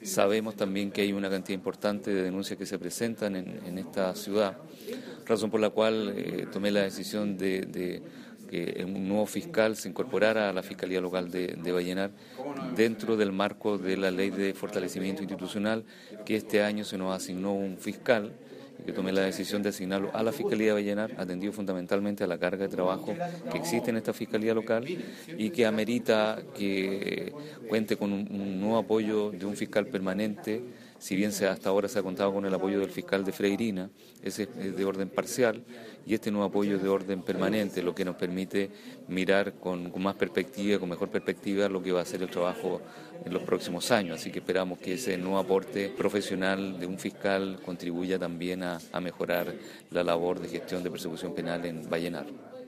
Sabemos también que hay una cantidad importante de denuncias que se presentan en esta ciudad, razón por la cual tomé la decisión de que un nuevo fiscal se incorporara a la Fiscalía Local de Vallenar dentro del marco de la Ley de Fortalecimiento Institucional, que este año se nos asignó un fiscal, y que tomé la decisión de asignarlo a la Fiscalía de Vallenar, atendido fundamentalmente a la carga de trabajo que existe en esta Fiscalía Local y que amerita que cuente con un nuevo apoyo de un fiscal permanente. Si bien hasta ahora se ha contado con el apoyo del fiscal de Freirina, ese es de orden parcial, y este nuevo apoyo es de orden permanente, lo que nos permite mirar con más perspectiva, con mejor perspectiva, lo que va a ser el trabajo en los próximos años. Así que esperamos que ese nuevo aporte profesional de un fiscal contribuya también a mejorar la labor de gestión de persecución penal en Vallenar.